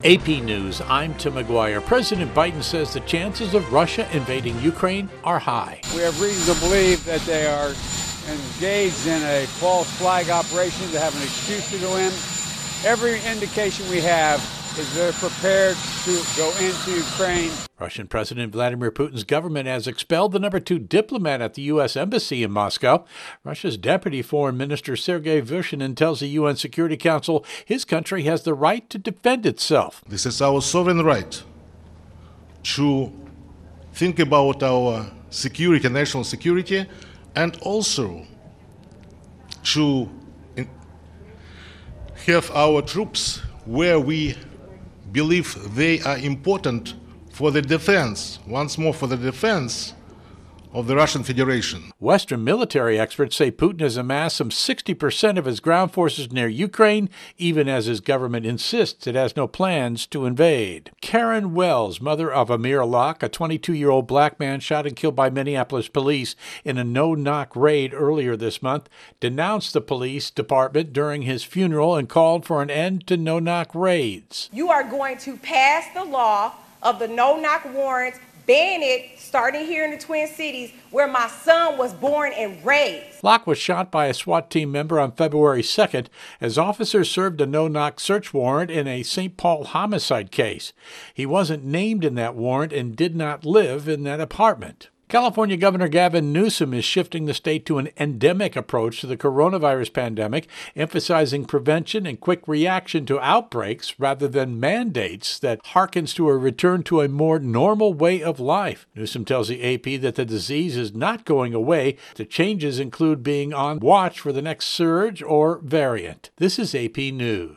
AP News, I'm Tim McGuire. President Biden says the chances of Russia invading Ukraine are high. We have reason to believe that they are engaged in a false flag operation to have an excuse to go in. Every indication we have is they're prepared to go into Ukraine. Russian President Vladimir Putin's government has expelled the number 2 diplomat at the U.S. Embassy in Moscow. Russia's Deputy Foreign Minister Sergei Vershinin tells the UN Security Council his country has the right to defend itself. This is our sovereign right to think about our security, national security, and also to have our troops where we believe they are important for the defense, once more for the defense of the Russian Federation. Western military experts say Putin has amassed some 60% of his ground forces near Ukraine, even as his government insists it has no plans to invade. Karen Wells, mother of Amir Locke, a 22-year-old black man shot and killed by Minneapolis police in a no-knock raid earlier this month, denounced the police department during his funeral and called for an end to no-knock raids. You are going to pass the law of the no-knock warrants, ban it, starting here in the Twin Cities, where my son was born and raised. Locke was shot by a SWAT team member on February 2nd as officers served a no-knock search warrant in a St. Paul homicide case. He wasn't named in that warrant and did not live in that apartment. California Governor Gavin Newsom is shifting the state to an endemic approach to the coronavirus pandemic, emphasizing prevention and quick reaction to outbreaks rather than mandates that harkens to a return to a more normal way of life. Newsom tells the AP that the disease is not going away. The changes include being on watch for the next surge or variant. This is AP News.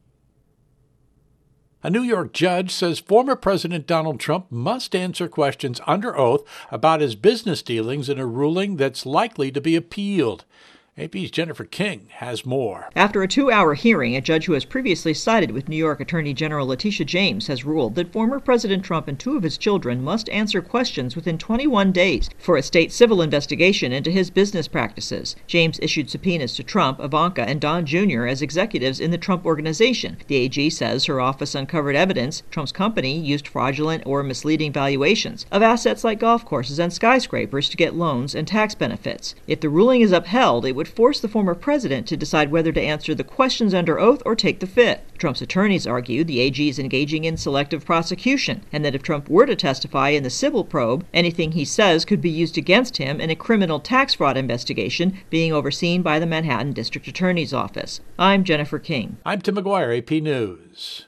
A New York judge says former President Donald Trump must answer questions under oath about his business dealings in a ruling that's likely to be appealed. AP's Jennifer King has more. After a 2-hour hearing, a judge who has previously sided with New York Attorney General Letitia James has ruled that former President Trump and 2 of his children must answer questions within 21 days for a state civil investigation into his business practices. James issued subpoenas to Trump, Ivanka, and Don Jr. as executives in the Trump Organization. The AG says her office uncovered evidence Trump's company used fraudulent or misleading valuations of assets like golf courses and skyscrapers to get loans and tax benefits. If the ruling is upheld, it would force the former president to decide whether to answer the questions under oath or take the fifth. Trump's attorneys argue the AG is engaging in selective prosecution, and that if Trump were to testify in the civil probe, anything he says could be used against him in a criminal tax fraud investigation being overseen by the Manhattan District Attorney's Office. I'm Jennifer King. I'm Tim McGuire, AP News.